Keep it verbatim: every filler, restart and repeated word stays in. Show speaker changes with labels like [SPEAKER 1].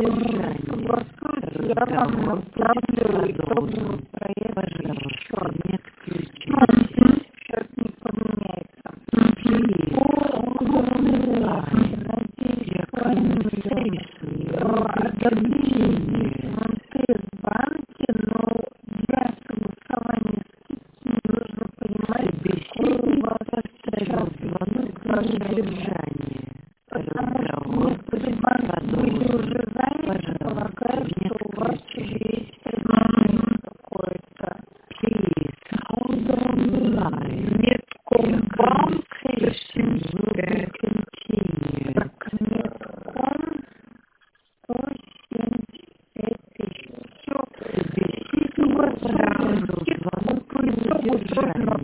[SPEAKER 1] согласуюсь, я вам направлю итоговый проект еще. Ну, сейчас не поменяется. Банки, но для согласования скидки нужно понимать, какой у вас сейчас содержание. Потому что некоторые банки были уже заняты, полагаю, что у вас уже есть предложение какое-то. Меткомбанк, так, Метком, сто семьдесят пять тысяч. Все, согласуем, скидку по итогу сложно